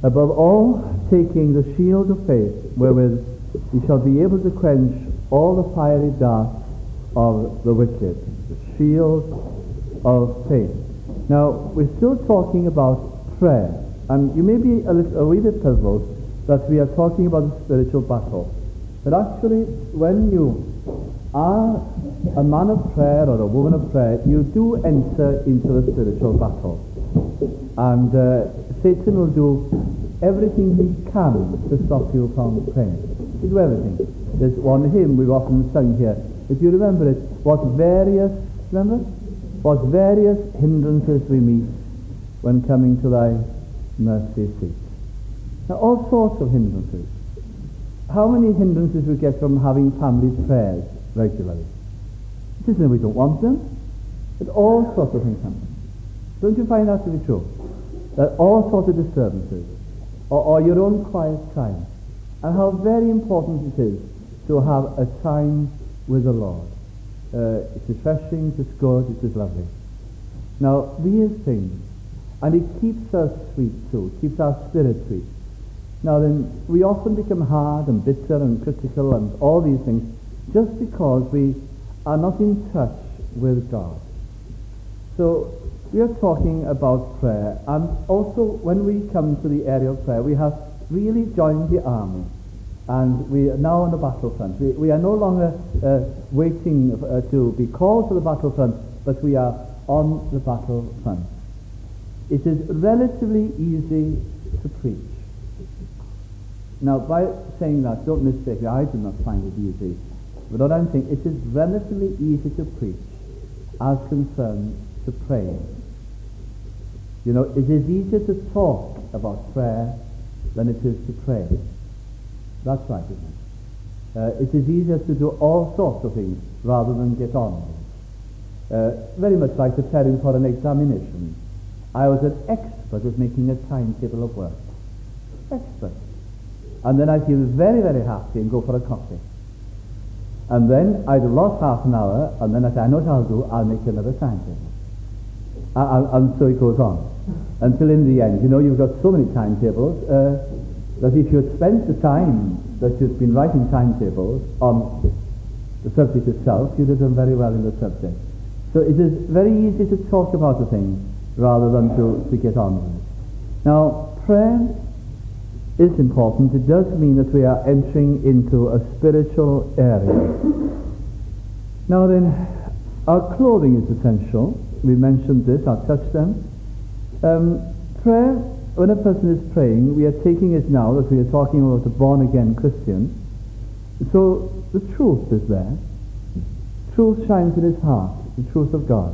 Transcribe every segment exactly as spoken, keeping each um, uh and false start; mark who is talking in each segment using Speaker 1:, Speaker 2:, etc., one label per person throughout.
Speaker 1: Above all, taking the shield of faith, wherewith ye shall be able to quench all the fiery darts of the wicked. The shield of faith. Now, we're still talking about prayer, and you may be a, little, a wee bit puzzled that we are talking about a spiritual battle. But actually, when you are a man of prayer or a woman of prayer, you do enter into the spiritual battle. And uh, Satan will do everything he can to stop you from praying. He'll do everything. There's one hymn we've often sung here. If you remember it, what various, remember? What various hindrances we meet when coming to thy mercy seat. Now, all sorts of hindrances. How many hindrances we get from having family prayers regularly? It isn't that we don't want them, but all sorts of things happen. Don't you find that to be true? That all sorts of disturbances, or, or your own quiet time, and how very important it is to have a time with the Lord. Uh, it's refreshing, it's good, it is lovely. Now, these things, and it keeps us sweet too, keeps our spirit sweet. Now then, we often become hard and bitter and critical and all these things just because we are not in touch with God. So, we are talking about prayer, and also when we come to the area of prayer, we have really joined the army, and we are now on the battlefront. We, we are no longer uh, waiting uh, to be called to the battlefront, but we are on the battlefront. It is relatively easy to preach. Now, by saying that, don't mistake me, I do not find it easy. But what I'm saying, it is relatively easy to preach as concerns to praying. You know, it is easier to talk about prayer than it is to pray. That's right, isn't it? Uh, it is easier to do all sorts of things rather than get on with it. Uh, very much like preparing for an examination. I was an expert at making a timetable of work. Expert. And then I'd feel very, very happy and go for a coffee. And then I'd have lost half an hour, and then I'd say, I know what I'll do, I'll make another timetable. And, and so it goes on. Until in the end, you know, you've got so many timetables uh, that if you had spent the time that you'd been writing timetables on the subject itself, you'd have done very well in the subject. So it is very easy to talk about the thing rather than to, to get on with it. Now, prayer is important. It does mean that we are entering into a spiritual area. Now then, our clothing is essential. We mentioned this, I'll touch them. Um, prayer, when a person is praying, we are taking it now that we are talking about a born-again Christian. So the truth is there. Truth shines in his heart, the truth of God.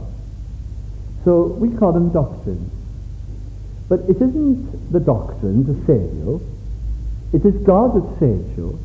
Speaker 1: So we call them doctrines. But it isn't the doctrine to save you. It is God that saves you.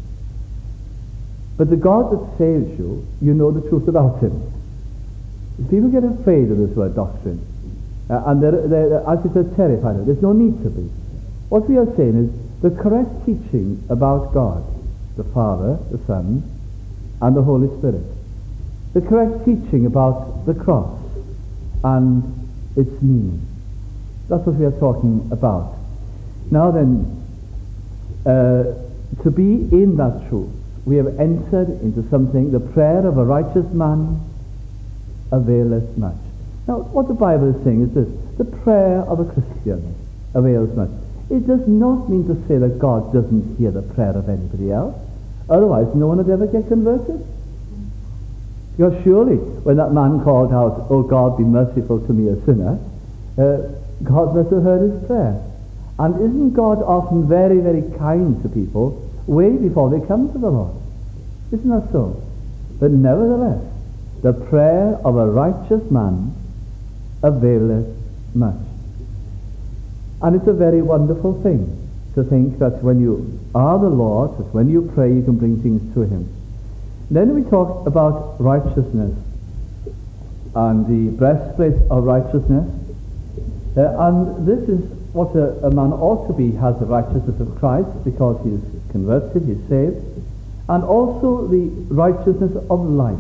Speaker 1: But the God that saves you, you know the truth about him. People get afraid of this word doctrine. Uh, and they're, they're, as it is, terrified of it. There's no need to be. What we are saying is the correct teaching about God, the Father, the Son, and the Holy Spirit. The correct teaching about the cross and its meaning. That's what we are talking about. Now then, uh, to be in that truth, we have entered into something, the prayer of a righteous man availeth much. Now, what the Bible is saying is this: the prayer of a Christian avails much. It does not mean to say that God doesn't hear the prayer of anybody else. Otherwise, no one would ever get converted. Because surely, when that man called out, "Oh God, be merciful to me, a sinner," uh, God must have heard his prayer. And isn't God often very, very kind to people way before they come to the Lord? Isn't that so? But nevertheless, the prayer of a righteous man availeth much. And it's a very wonderful thing to think that when you are the Lord, that when you pray you can bring things to him. Then we talk about righteousness and the breastplate of righteousness. Uh, and this is what a, a man ought to be, has the righteousness of Christ because he is converted, he is saved, and also the righteousness of life.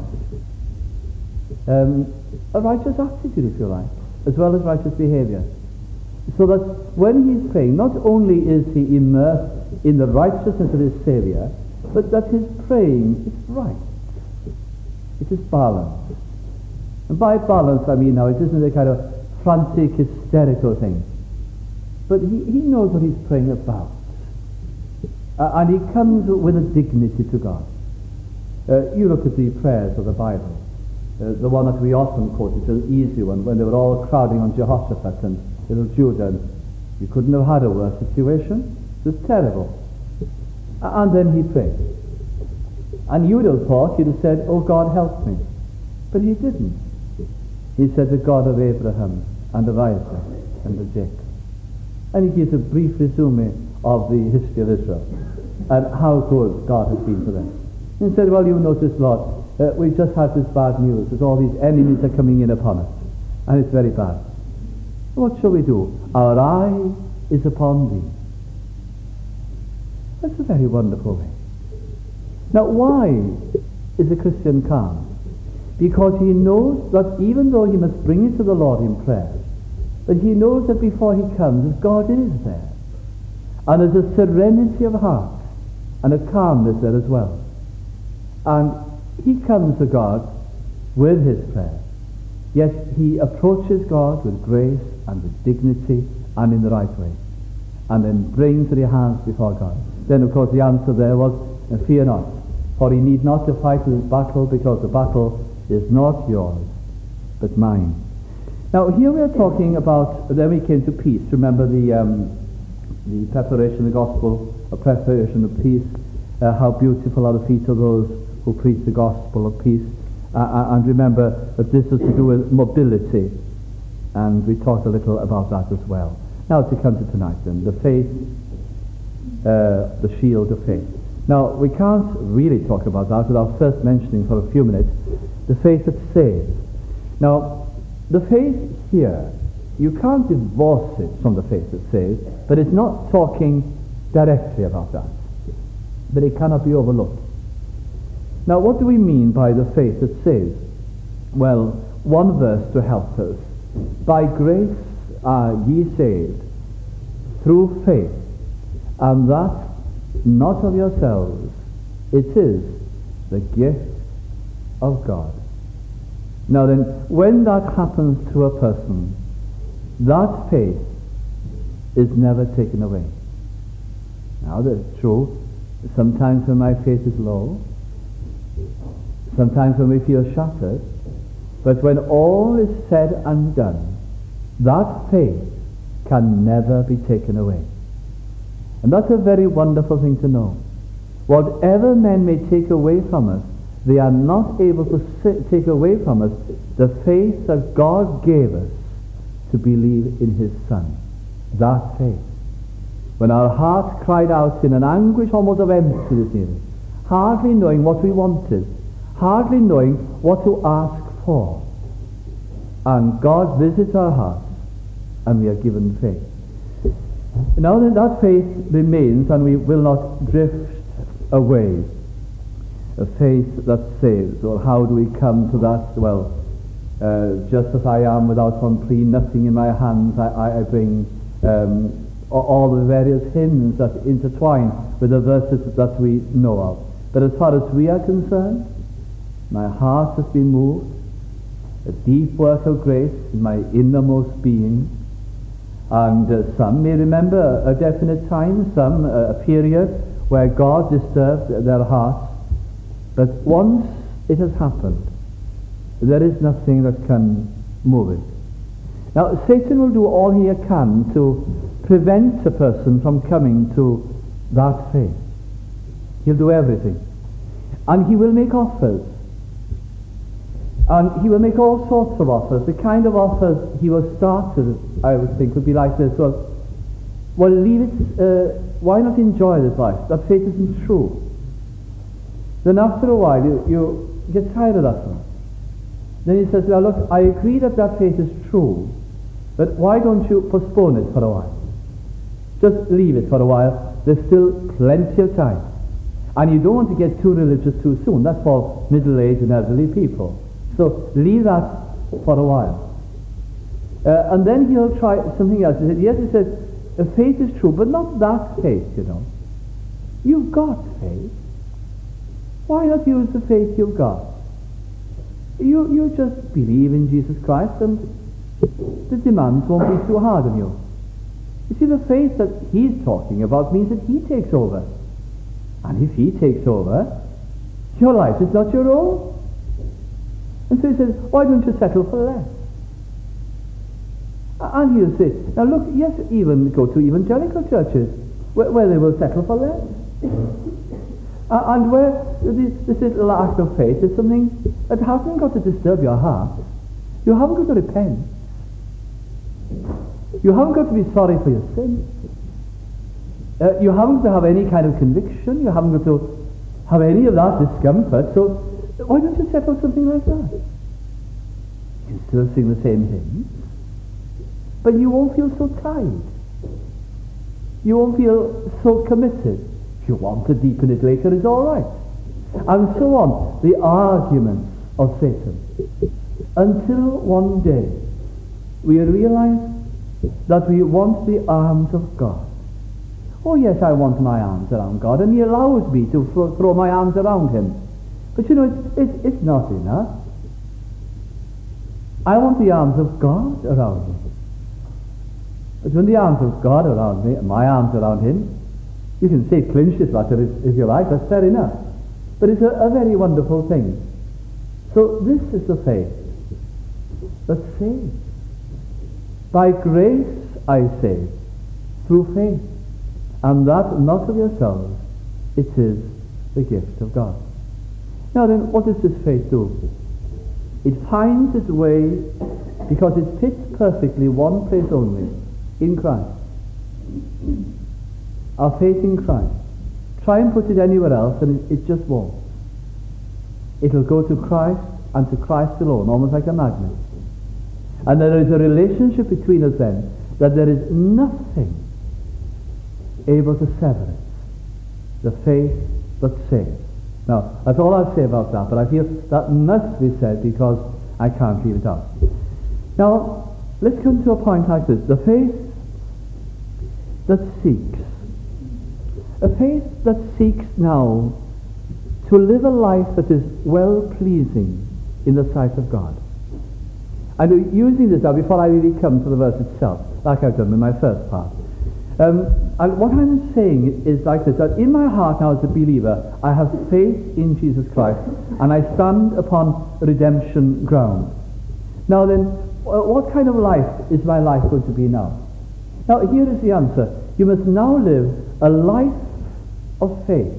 Speaker 1: Um, a righteous attitude, if you like, as well as righteous behavior. So that when he's praying, not only is he immersed in the righteousness of his Saviour, but that his praying is right. It is balanced. And by balance, I mean now, it isn't a kind of frantic, hysterical thing. But he, he knows what he's praying about. Uh, and he comes with a dignity to God. Uh, you look at the prayers of the Bible. Uh, the one that we often quote is an easy one, when they were all crowding on Jehoshaphat and little Judah. And you couldn't have had a worse situation. It was terrible. Uh, and then he prayed. And you'd have thought, you'd have said, oh God, help me. But he didn't. He said, the God of Abraham and of Isaac and of Jacob. And he gives a brief resume of the history of Israel and how good God has been to them. And he said, well, you notice, Lord, uh, we've just had this bad news that all these enemies are coming in upon us. And it's very bad. What shall we do? Our eye is upon thee. That's a very wonderful way. Now, why is a Christian calm? Because he knows that even though he must bring it to the Lord in prayer, but he knows that before he comes, God is there. And there's a serenity of heart and a calmness there as well. And he comes to God with his prayer, yet he approaches God with grace and with dignity and in the right way, and then brings their hands before God. Then, of course, the answer there was, fear not, for he need not to fight this battle, because the battle is not yours, but mine. Now, here we are talking about, then we came to peace. Remember the um, the preparation of the gospel, a preparation of peace. Uh, how beautiful are the feet of those who preach the gospel of peace. Uh, and remember that this is to do with mobility. And we talked a little about that as well. Now to come to tonight then, the faith, uh, the shield of faith. Now, we can't really talk about that without first mentioning for a few minutes the faith that saves. Now, the faith here, you can't divorce it from the faith that saves, but it's not talking directly about that. But it cannot be overlooked. Now, what do we mean by the faith that saves? Well, one verse to help us. By grace are ye saved, through faith, and that not of yourselves, it is the gift of God. Now then, when that happens to a person, that faith is never taken away. Now that's true. Sometimes when my faith is low, sometimes when we feel shattered, but when all is said and done, that faith can never be taken away. And that's a very wonderful thing to know. Whatever men may take away from us, they are not able to sit, take away from us the faith that God gave us to believe in his Son. That faith. When our hearts cried out in an anguish almost of emptiness nearly, hardly knowing what we wanted, hardly knowing what to ask for. And God visits our hearts, and we are given faith. Now that that faith remains, and we will not drift away, a faith that saves. Well, how do we come to that? Well, uh, just as I am without one plea, nothing in my hands, I, I, I bring um, all the various hymns that intertwine with the verses that we know of. But as far as we are concerned, my heart has been moved, a deep work of grace in my innermost being. And uh, some may remember a definite time, some uh, a period where God disturbed their hearts. But once it has happened, there is nothing that can move it. Now, Satan will do all he can to prevent a person from coming to that faith. He'll do everything. And he will make offers. And he will make all sorts of offers. The kind of offers he will start with, I would think, would be like this. Well, well leave it, uh, why not enjoy this life? That faith isn't true. Then after a while, you, you get tired of that one. Then he says, now look, I agree that that faith is true, but why don't you postpone it for a while? Just leave it for a while. There's still plenty of time. And you don't want to get too religious too soon. That's for middle-aged and elderly people. So leave that for a while. Uh, and then he'll try something else. He said, yes, he says, uh, faith is true, but not that faith, you know. You've got faith. Why not use the faith you've got? You, you just believe in Jesus Christ and the demands won't be too hard on you. You see, the faith that he's talking about means that he takes over. And if he takes over, your life is not your own. And so he says, why don't you settle for less? And he'll say, now look, yes, even go to evangelical churches where, where they will settle for less. uh, and where this, this little act of faith is something that hasn't got to disturb your heart. You haven't got to repent. You haven't got to be sorry for your sins. Uh, you haven't got to have any kind of conviction. You haven't got to have any of that discomfort. So why don't you set up something like that? You can still sing the same hymns, but you won't feel so tied. You won't feel so committed. If you want to deepen it later, it's all right. And so on. The arguments of Satan. Until one day we realize that we want the arms of God. Oh yes, I want my arms around God, and he allows me to throw, throw my arms around him. But you know, it's, it's, it's not enough. I want the arms of God around me. But when the arms of God are around me, and my arms around him, you can say clinch this matter if, if you like, that's fair enough. But it's a, a very wonderful thing. So this is the faith that saves. By grace I say, through faith, and that not of yourselves, it is the gift of God. Now then, what does this faith do? It finds its way, because it fits perfectly one place only, in Christ. Our faith in Christ. Try and put it anywhere else and it, it just won't. It'll go to Christ and to Christ alone, almost like a magnet. And there is a relationship between us then that there is nothing able to sever it. The faith that saves. Now, that's all I'll say about that, but I feel that must be said because I can't leave it out. Now, let's come to a point like this. The faith that seeks. A faith that seeks now to live a life that is well-pleasing in the sight of God. I'm using this now before I really come to the verse itself, like I've done with my first part. Um, and what I'm saying is like this, that in my heart now as a believer, I have faith in Jesus Christ, and I stand upon redemption ground. Now then, what kind of life is my life going to be now? Now here is the answer. You must now live a life of faith.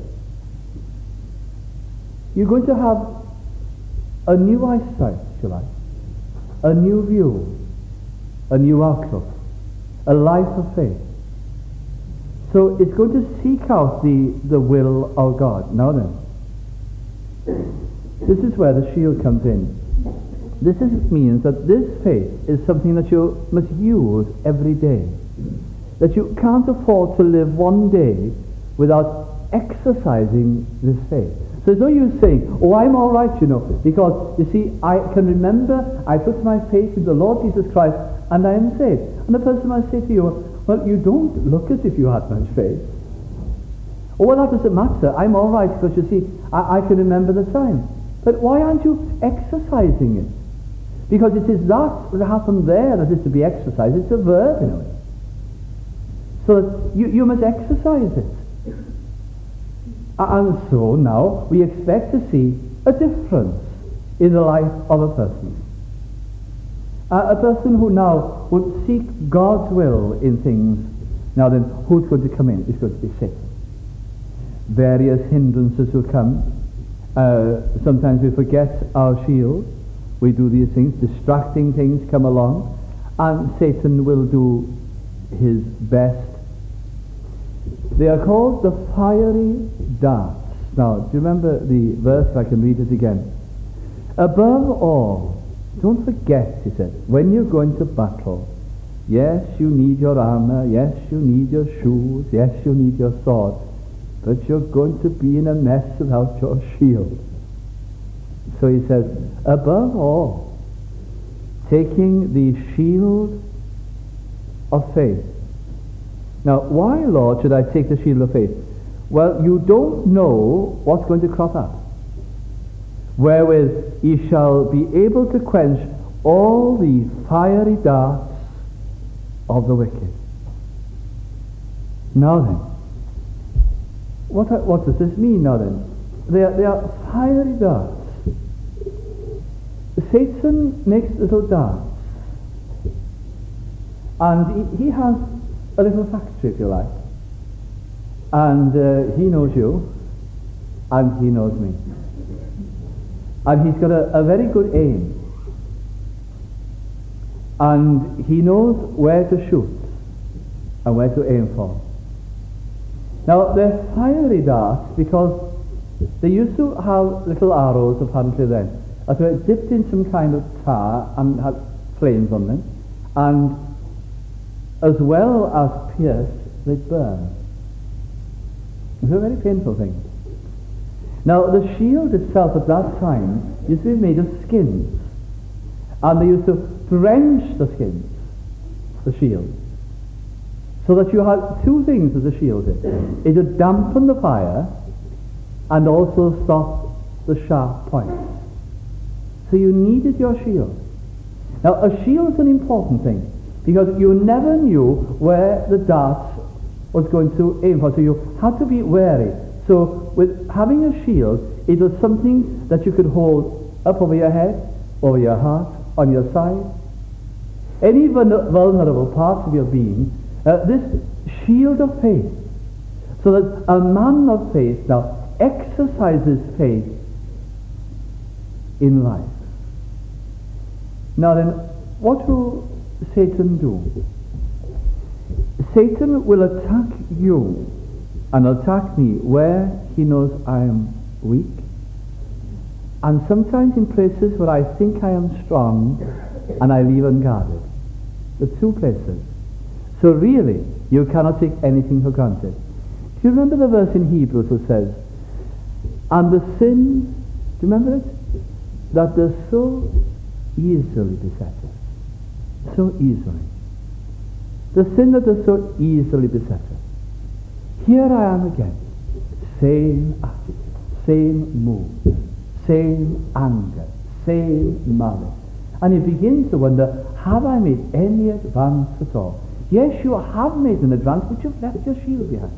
Speaker 1: You're going to have a new eyesight, if you like, a new view, a new outlook, a life of faith. So it's going to seek out the, the will of God. Now then, this is where the shield comes in. This is, means that this faith is something that you must use every day. That you can't afford to live one day without exercising this faith. So there's no use saying, oh, I'm all right, you know, because, you see, I can remember I put my faith in the Lord Jesus Christ and I am saved. And the person might say to you, well, you don't look as if you had much faith. Oh, well, that doesn't matter. I'm all right because, you see, I, I can remember the time. But why aren't you exercising it? Because it is that that happened there that is to be exercised. It's a verb in a way. So that you, you must exercise it. And so now we expect to see a difference in the life of a person. Uh, a person who now would seek God's will in things. Now then, who's going to come in? It's going to be Satan. Various hindrances will come. Uh, sometimes we forget our shield. We do these things. Distracting things come along. And Satan will do his best. They are called the fiery darts. Now, do you remember the verse? I can read it again. Above all, don't forget, he said, when you're going to battle, yes, you need your armor, yes, you need your shoes, yes, you need your sword, but you're going to be in a mess without your shield. So he says, above all, taking the shield of faith. Now, why, Lord, should I take the shield of faith? Well, you don't know what's going to crop up, wherewith ye shall be able to quench all the fiery darts of the wicked. Now then, what, what does this mean now then? They are, they are fiery darts. Satan makes little darts, and he, he has a little factory, if you like, and uh, he knows you, and he knows me, and he's got a, a very good aim, and he knows where to shoot and where to aim for. Now, they're fiery darts because they used to have little arrows apparently then, that were dipped in some kind of tar and had flames on them, and as well as pierced, they burn. It's a very painful thing. Now, the shield itself at that time used to be made of skins, and they used to drench the skins, the shield, so that you had two things as a shield did. It would dampen the fire and also stop the sharp points. So you needed your shield. Now, a shield is an important thing, because you never knew where the dart was going to aim for, so you had to be wary. So with having a shield, it was something that you could hold up over your head, over your heart, on your side, any vulnerable parts of your being, uh, this shield of faith, so that a man of faith now exercises faith in life. Now then, what will Satan do? Satan will attack you and attack me where he knows I am weak, and sometimes in places where I think I am strong and I leave unguarded. The two places. So really, you cannot take anything for granted. Do you remember the verse in Hebrews that says, and the sin, do you remember it? That does so easily beset us. So easily. The sin that does so easily beset us. Here I am again. Same attitude, same mood, same anger, same malice. And you begin to wonder, have I made any advance at all? Yes, you have made an advance, but you've left your shield behind.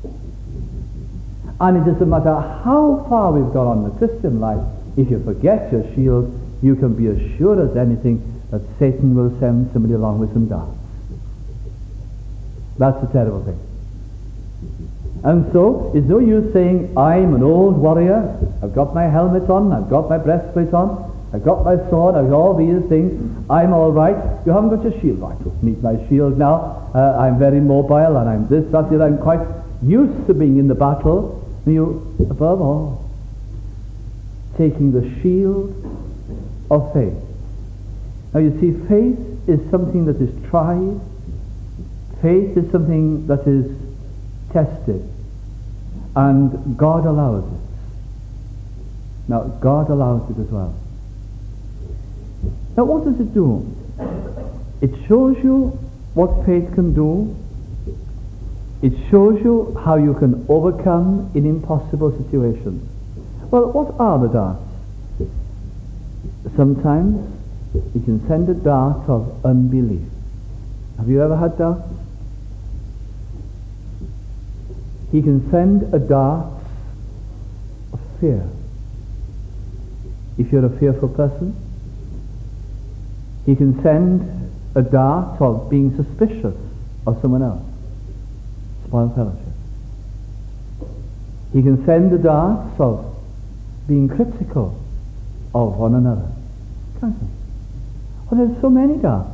Speaker 1: And it doesn't matter how far we've gone on in the Christian life, if you forget your shield, you can be as sure as anything that Satan will send somebody along with some darts. That's a terrible thing. And so, it's no use saying, I'm an old warrior, I've got my helmet on, I've got my breastplate on, I've got my sword, I've got all these things, I'm all right. You haven't got your shield. I don't need my shield now. Uh, I'm very mobile, and I'm this, that, that. I'm quite used to being in the battle. And you, above all, taking the shield of faith. Now you see, faith is something that is tried. Faith is something that is tested. And God allows it. Now, God allows it as well. Now, what does it do? It shows you what faith can do. It shows you how you can overcome in impossible situations. Well, what are the darts? Sometimes you can send a dart of unbelief. Have you ever had darts? He can send a dart of fear. If you're a fearful person, he can send a dart of being suspicious of someone else. Spoil fellowship. He can send the darts of being critical of one another. Can't he? Well, there's so many darts.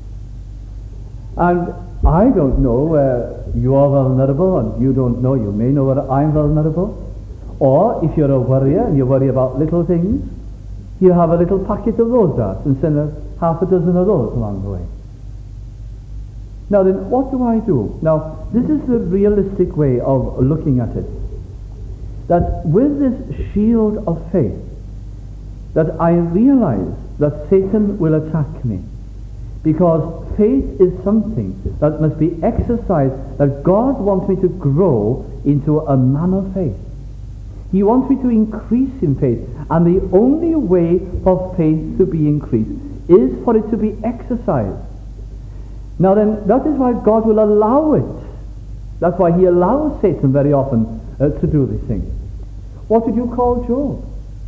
Speaker 1: And I don't know where you are vulnerable, and you don't know, you may know where I'm vulnerable. Or if you're a worrier and you worry about little things, you have a little packet of those darts and send a half a dozen of those along the way. Now then, what do I do? Now, this is the realistic way of looking at it. That with this shield of faith, that I realize that Satan will attack me. Because faith is something that must be exercised, that God wants me to grow into a man of faith. He wants me to increase in faith. And the only way for faith to be increased is for it to be exercised. Now then, that is why God will allow it. That's why he allows Satan very often uh, to do these things. What did you call Job?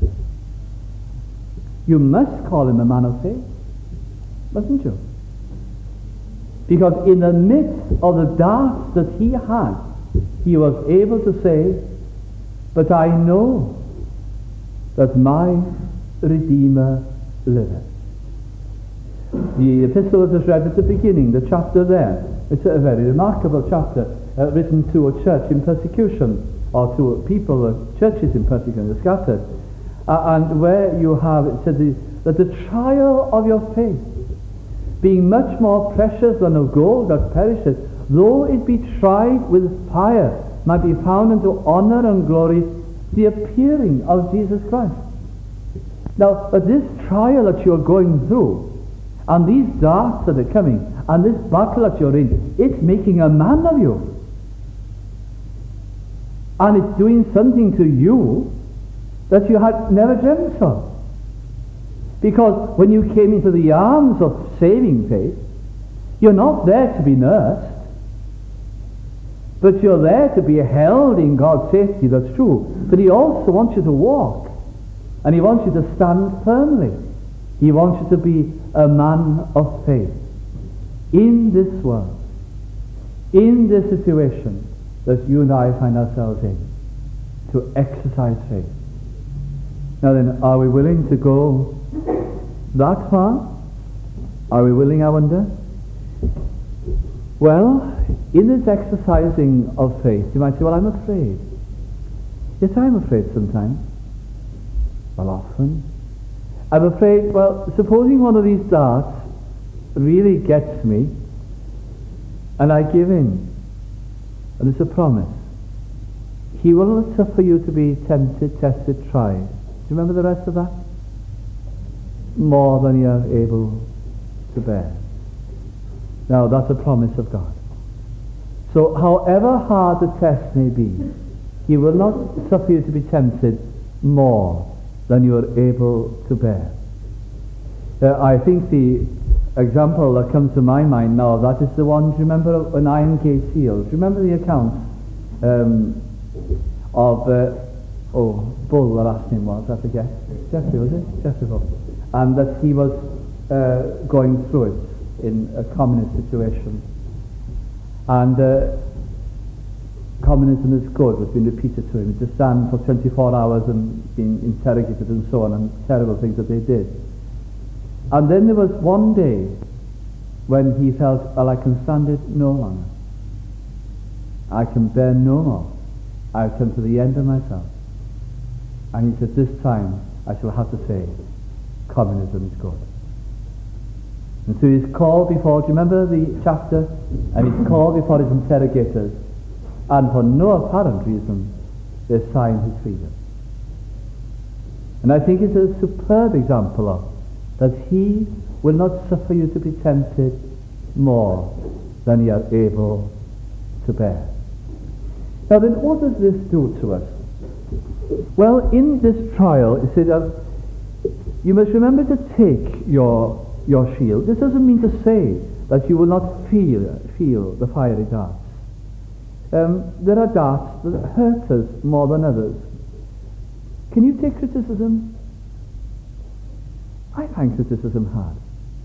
Speaker 1: You must call him a man of faith, mustn't you? Because in the midst of the darts that he had, he was able to say, but I know that my Redeemer liveth. The epistle that was read at the beginning, the chapter there, it's a very remarkable chapter, uh, written to a church in persecution, or to a people, uh, churches in persecution, scattered. Uh, and where you have, it says that the trial of your faith, being much more precious than of gold that perisheth, though it be tried with fire, might be found unto honor and glory, the appearing of Jesus Christ. Now, but this trial that you're going through, and these darts that are coming, and this battle that you're in, it's making a man of you. And it's doing something to you that you had never dreamt of. Because when you came into the arms of saving faith, you're not there to be nursed, but you're there to be held in God's safety, that's true. But he also wants you to walk, and he wants you to stand firmly. He wants you to be a man of faith in this world, in this situation that you and I find ourselves in, to exercise faith. Now then, are we willing to go that far? Are we willing, I wonder? Well, in this exercising of faith, you might say, well, I'm afraid. Yes, I'm afraid sometimes. Well, often. I'm afraid, well, supposing one of these darts really gets me, and I give in, and it's a promise. He will not suffer you to be tempted, tested, tried. Do you remember the rest of that? More than you are able to bear. Now, that's a promise of God. So, however hard the test may be, he will not suffer you to be tempted more than you are able to bear. Uh, I think the example that comes to my mind now, that is the one, do you remember an iron gate seal? Do you remember the account um, of, uh, oh, Bull, the last name was, I forget. Jeffrey, was it? Jeffrey Bull. And that he was uh, going through it in a communist situation. And uh, communism is good was being repeated to him. He to stand for twenty-four hours and being interrogated and so on, and terrible things that they did. And then there was one day when he felt, well, I can stand it no longer. I can bear no more. I've come to the end of myself. And he said, this time I shall have to say, communism is good. And so he's called before, do you remember the chapter? And he's called before his interrogators, and for no apparent reason, they sign his freedom. And I think it's a superb example of that he will not suffer you to be tempted more than you are able to bear. Now then, what does this do to us? Well, in this trial, it says that you must remember to take your your shield. This doesn't mean to say that you will not feel feel the fiery darts. Um, there are darts that hurt us more than others. Can you take criticism? I find criticism hard.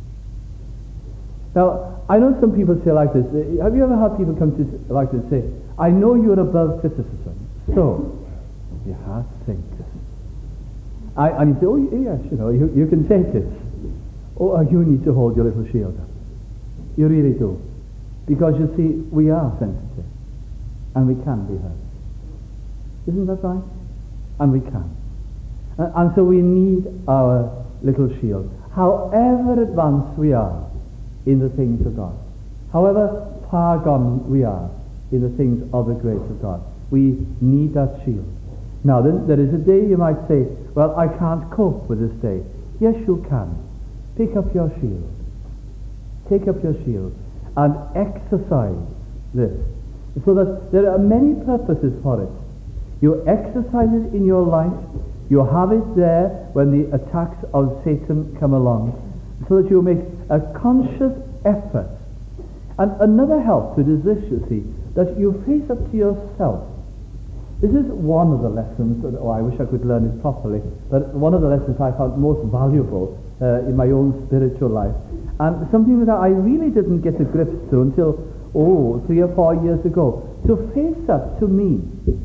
Speaker 1: Now, I know some people say like this. Have you ever had people come to like this and say, I know you're above criticism, so you have to take this. I, and you say, oh yes, you know, you, you can take it. Oh, you need to hold your little shield up. You really do. Because you see, we are sensitive. And we can be hurt. Isn't that right? And we can. And, and so we need our little shield. However advanced we are in the things of God, however far gone we are in the things of the grace of God, we need that shield. Now then, there is a day you might say, well, I can't cope with this day. Yes, you can. pick up your shield. Take up your shield and exercise this. So that there are many purposes for it. You exercise it in your life. You have it there when the attacks of Satan come along, so that you make a conscious effort. And another help to it is this, you see, that you face up to yourself. This is one of the lessons, that, oh, I wish I could learn it properly, but one of the lessons I found most valuable uh, in my own spiritual life, and something that I really didn't get a grip to until, oh, three or four years ago, to face up to me.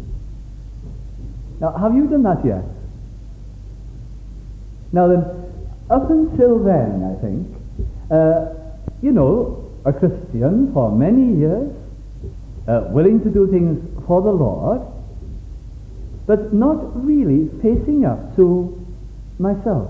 Speaker 1: Now, have you done that yet? Now then, up until then, I think, uh, you know, a Christian for many years, uh, willing to do things for the Lord, but not really facing up to myself.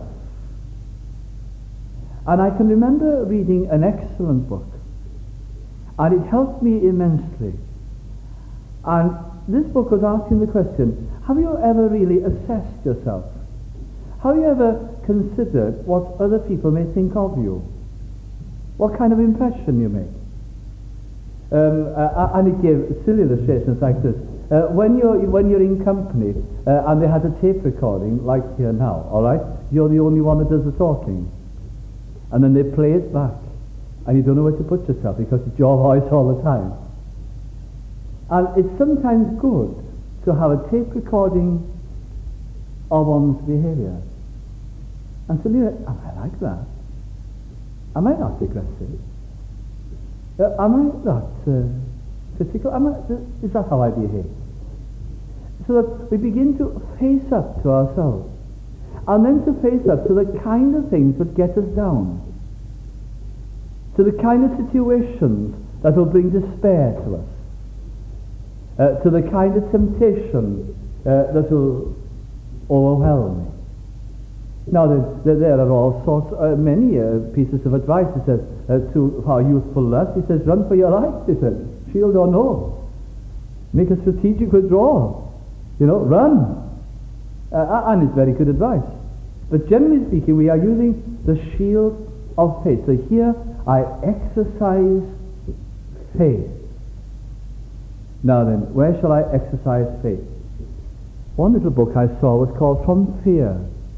Speaker 1: And I can remember reading an excellent book, and it helped me immensely. And this book was asking the question, have you ever really assessed yourself? Have you ever considered what other people may think of you? What kind of impression you make? Um, uh, and it gave silly illustrations like this. Uh, when you're when you're in company uh, and they had a tape recording, like here now, all right, you're the only one that does the talking, and then they play it back, and you don't know where to put yourself because it's your voice all the time. And it's sometimes good to have a tape recording of one's behaviour, and to leave it. Am I like that? Am I not aggressive? Uh, am I not uh, critical? Am I, is that how I behave? So that we begin to face up to ourselves, and then to face up to the kind of things that get us down, to the kind of situations that will bring despair to us, uh, to the kind of temptation uh, that will overwhelm me. Now, there, there are all sorts, uh, many uh, pieces of advice. He says, uh, to our youthful lust, he says, run for your life, he says, shield or no. Make a strategic withdrawal. You know, run. Uh, and it's very good advice. But generally speaking, we are using the shield of faith. So here, I exercise faith. Now then, where shall I exercise faith? One little book I saw was called From Fear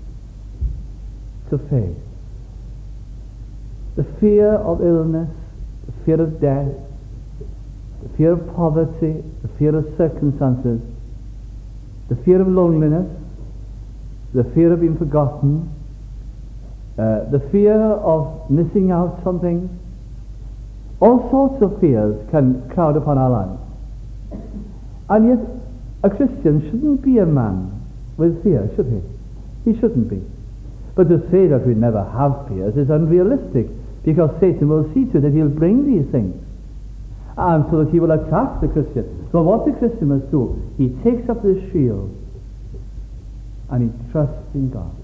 Speaker 1: to Faith. The fear of illness, the fear of death, the fear of poverty, the fear of circumstances, the fear of loneliness, the fear of being forgotten, uh, the fear of missing out on things. All sorts of fears can crowd upon our lives. And yet, a Christian shouldn't be a man with fear, should he? He shouldn't be. But to say that we never have fears is unrealistic, because Satan will see to it that he'll bring these things, and so that he will attack the Christian. So what the Christian must do, he takes up this shield and he trusts in God.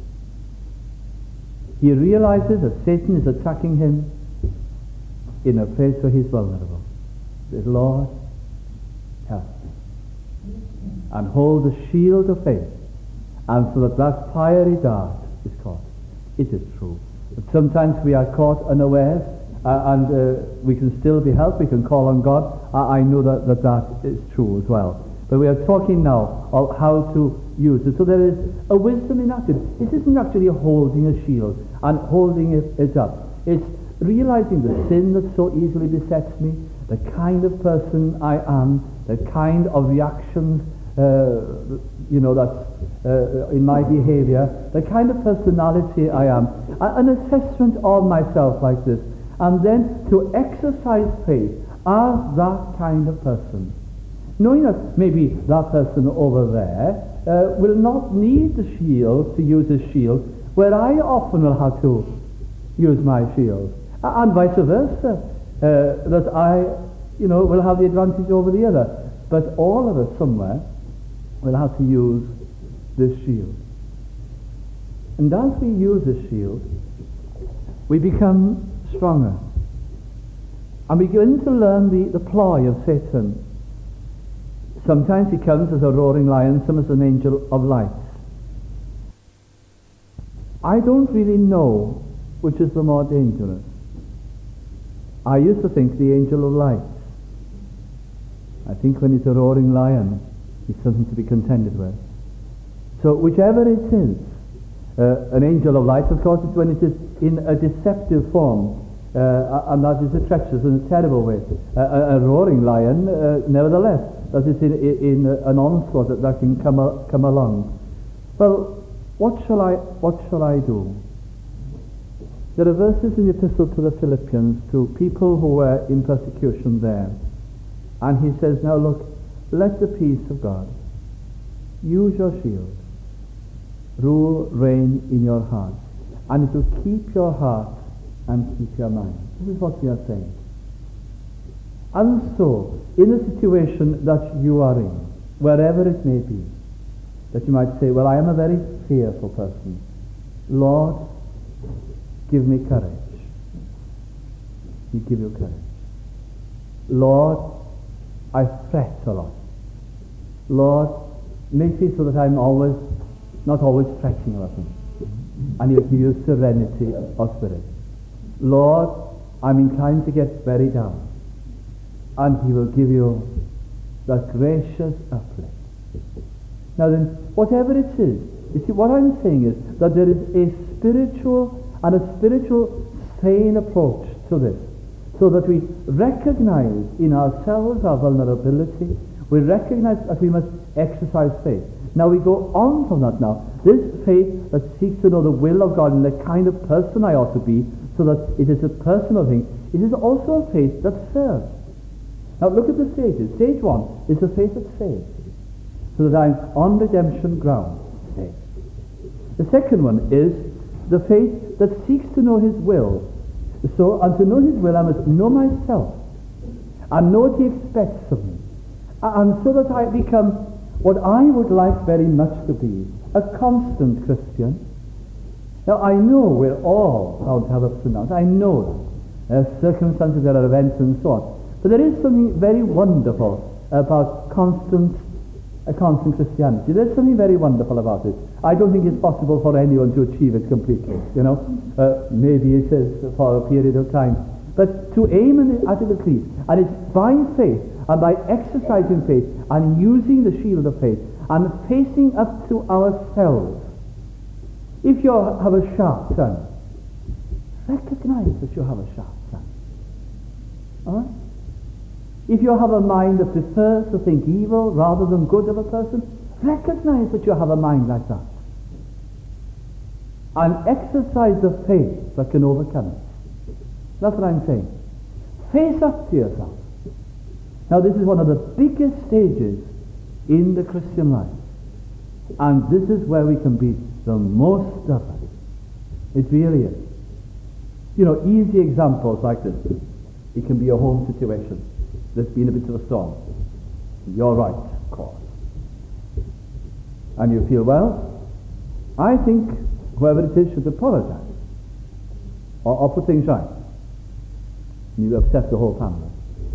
Speaker 1: He realizes that Satan is attacking him in a place where he's vulnerable. Says, Lord, help me. And hold the shield of faith, and so that that fiery dart is caught. It is true. But sometimes we are caught unawares, uh, and uh, we can still be helped. We can call on God. I, I know that, that that is true as well. But we are talking now of how to use it. So there is a wisdom in that. It isn't actually holding a shield and holding it, it up. It's realizing the sin that so easily besets me, the kind of person I am, the kind of reactions uh, you know, that's uh, in my behavior, the kind of personality I am, an assessment of myself like this, and then to exercise faith as that kind of person, knowing that maybe that person over there uh, will not need the shield to use his shield, where I often will have to use my shield, and vice versa, uh, that I, you know, will have the advantage over the other. But all of us somewhere will have to use this shield. And as we use this shield, we become stronger. And we begin to learn the, the ploy of Satan. Sometimes he comes as a roaring lion, some as an angel of light. I don't really know which is the more dangerous? I used to think the angel of light. I think when he's a roaring lion, he's something to be contended with. So whichever it is, uh, an angel of light, of course, it's when it is in a deceptive form, uh, and that is a treacherous and a terrible way. Uh, a, a roaring lion, uh, nevertheless, that is in, in an onslaught that, that can come, a, come along. Well, what shall I, what shall I do? There are verses in the Epistle to the Philippians to people who were in persecution there. And he says, now look, let the peace of God, use your shield, rule, reign in your heart, and it will keep your heart and keep your mind. This is what we are saying. And so, in a situation that you are in, wherever it may be, that you might say, well, I am a very fearful person. Lord, give me courage. He give you courage. Lord, I fret a lot. Lord, make me so that I'm always, not always fretting about things. And he'll give you serenity of spirit. Lord, I'm inclined to get very down. And he will give you that gracious uplift. Now then, whatever it is, you see, what I'm saying is that there is a spiritual and a spiritual sane approach to this, so that we recognize in ourselves our vulnerability. We recognize that we must exercise faith. Now we go on from that now. This faith that seeks to know the will of God and the kind of person I ought to be, so that it is a personal thing. It is also a faith that serves. Now look at the stages. Stage one is the faith that saves, so that I'm on redemption ground. Okay. The second one is the faith that seeks to know his will. So, and to know his will, I must know myself and know what he expects of me. And so that I become what I would like very much to be, a constant Christian. Now, I know we're all bound to have ups and downs. I know that. There are circumstances, there are events and so on. But there is something very wonderful about constant a constant Christianity. There's something very wonderful about it. I don't think it's possible for anyone to achieve it completely, you know. Uh, maybe it is for a period of time. But to aim at it at least, and it's by faith, and by exercising faith, and using the shield of faith, and facing up to ourselves. If you have a sharp tongue, recognize that you have a sharp tongue. All right? If you have a mind that prefers to think evil rather than good of a person, recognize that you have a mind like that. And exercise the faith that can overcome it. That's what I'm saying. Face up to yourself. Now this is one of the biggest stages in the Christian life. And this is where we can be the most stubborn. It really is. You know, easy examples like this. It can be a home situation. There's been a bit of a storm. You're right, of course. And you feel, well, I think whoever it is should apologize. Or, or put things right. And you upset the whole family.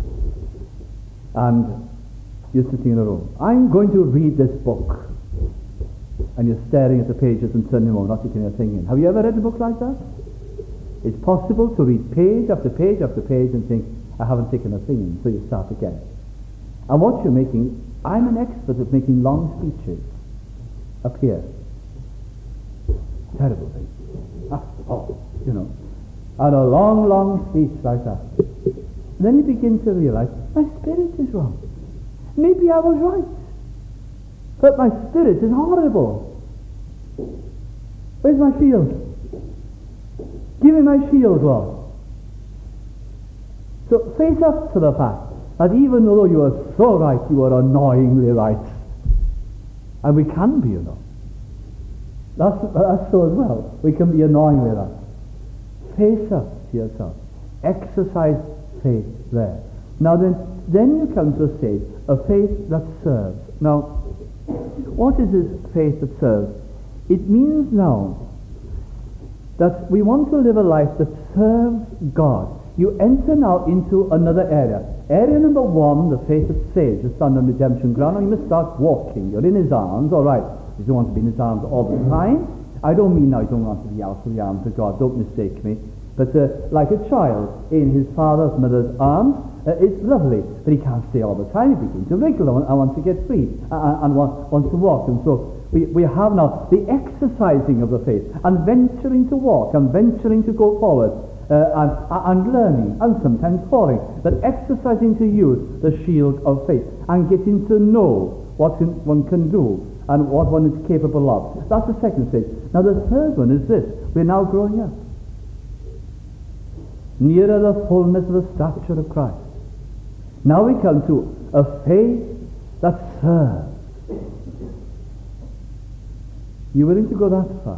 Speaker 1: And you're sitting in a room. I'm going to read this book. And you're staring at the pages and turning them over, not taking a thing in. Have you ever read a book like that? It's possible to read page after page after page and think, I haven't taken a thing in, so you start again. And what you're making, I'm an expert at making long speeches up here. Terrible thing. Ah, oh, you know. And a long, long speech like that. And then you begin to realize, my spirit is wrong. Maybe I was right. But my spirit is horrible. Where's my shield? Give me my shield, Lord. So face up to the fact that even though you are so right, you are annoyingly right. And we can be, you know. That's, that's so as well. We can be annoyingly right. Face up to yourself. Exercise faith there. Now then, then you come to a stage of faith that serves. Now, what is this faith that serves? It means now that we want to live a life that serves God. You enter now into another area. Area number one, the faith that saves. You stand on redemption ground, and you must start walking. You're in his arms, all right. You don't want to be in his arms all the time. I don't mean I don't want to be out of the arms of God, don't mistake me. But uh, like a child in his father's, mother's arms, uh, it's lovely, but he can't stay all the time. He begins to wriggle and, and wants to get free and, and want, wants to walk. And so we, we have now the exercising of the faith and venturing to walk and venturing to go forward uh, and, and learning and sometimes falling, but exercising to use the shield of faith and getting to know what can, one can do and what one is capable of. That's the second stage. Now the third one is this. We're now growing up. Nearer the fullness of the stature of Christ. Now we come to a faith that serves. You willing to go that far?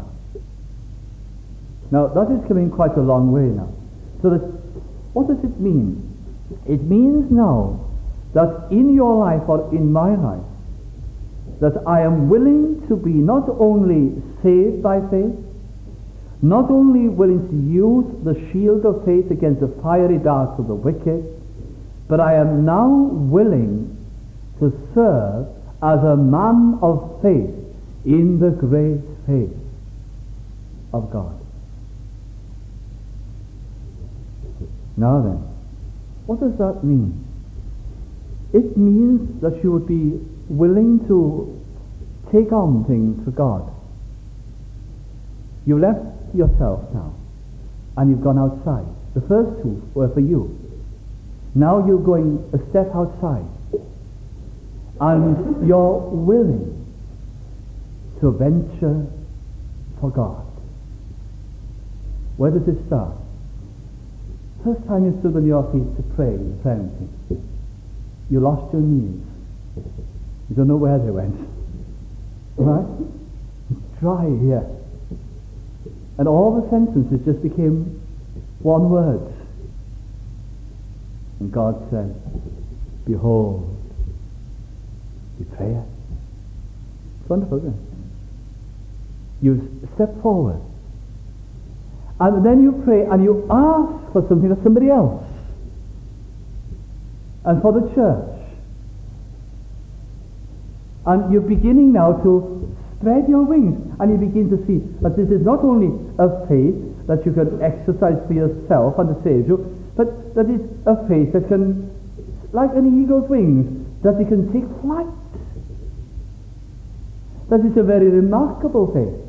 Speaker 1: Now that is coming quite a long way now. So that, what does it mean? It means now that in your life or in my life, that I am willing to be not only saved by faith, not only willing to use the shield of faith against the fiery darts of the wicked, but I am now willing to serve as a man of faith in the great faith of God. Now then, what does that mean? It means that you would be willing to take on things for God. You left yourself now, and you've gone outside. The first two were for you. Now you're going a step outside, and you're willing to venture for God. Where does it start? First time you stood on your feet to pray in prayer meeting, you lost your knees. You don't know where they went. Right? Dry here. And all the sentences just became one word. And God said, behold, betrayer. It's wonderful, isn't it? You step forward. And then you pray and you ask for something for somebody else. And for the church. And you're beginning now to spread your wings, and you begin to see that this is not only a faith that you can exercise for yourself and to save you, but that it's a faith that can, like an eagle's wings, that it can take flight. That is a very remarkable faith.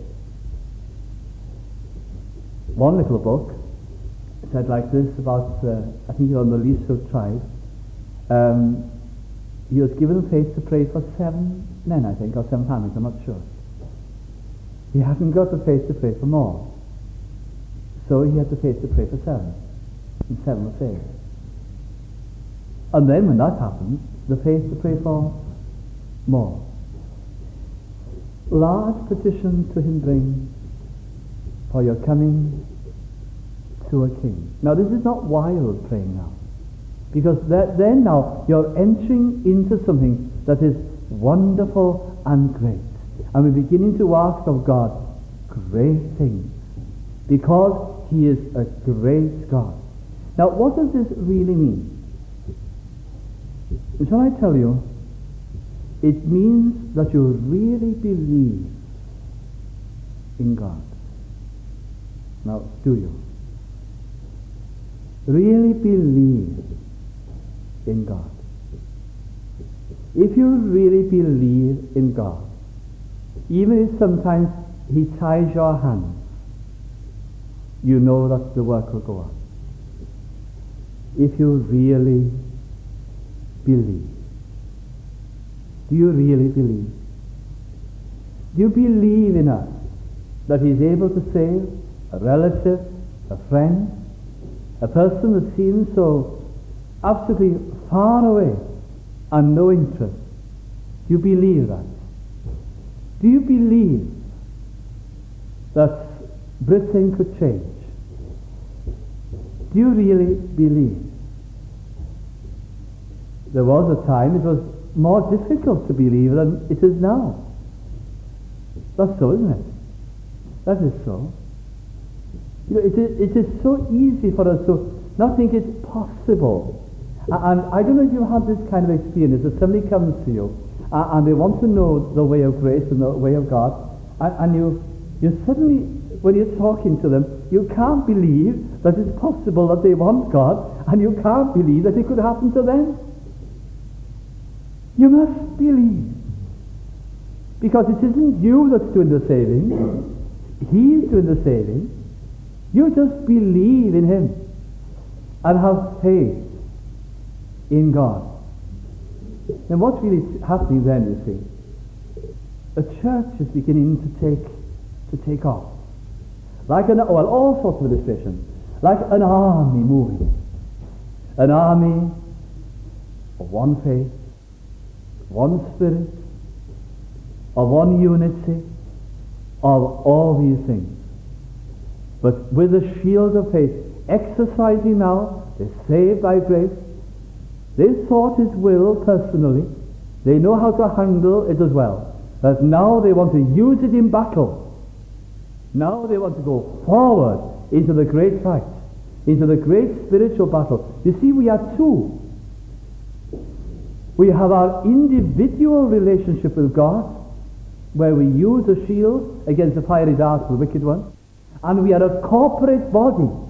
Speaker 1: One little book said like this about, uh, I think on the Lisu tribe, um, he was given faith to pray for seven men, I think, or seven families, I'm not sure. He hadn't got the faith to pray for more. So he had the faith to pray for seven. And seven were saved. And then when that happened, the faith to pray for more. Large petition to him bring, for your coming to a king. Now this is not wild praying now. Because that, then now you're entering into something that is wonderful and great. And we're beginning to ask of God great things. Because he is a great God. Now what does this really mean? Shall I tell you? It means that you really believe in God. Now, do you? Really believe in God. If you really believe in God, even if sometimes he ties your hands, you know that the work will go on. If you really believe. Do you really believe? Do you believe in us that he's able to save a relative, a friend, a person that seems so absolutely far away and no interest? Do you believe that? Do you believe that Britain could change? Do you really believe? There was a time it was more difficult to believe than it is now. That's so, isn't it? That is so. You know, it is, it is so easy for us to not think it's possible. And I don't know if you've had this kind of experience, that somebody comes to you uh, and they want to know the way of grace and the way of God, and, and you You suddenly, when you're talking to them, you can't believe that it's possible that they want God, and you can't believe that it could happen to them. You must believe. Because it isn't you that's doing the saving. He's doing the saving. You just believe in him and have faith in God. And what's really happening then, you see, the church is beginning to take to take off. Like an, well, all sorts of illustrations. Like an army moving. An army of one faith, one spirit, of one unity, of all these things. But with the shield of faith, exercising now, they're saved by grace. They sought his will personally. They know how to handle it as well. But now they want to use it in battle. Now they want to go forward into the great fight, into the great spiritual battle. You see, we have two. We have our individual relationship with God, where we use the shield against the fiery darts of the wicked one. And we are a corporate body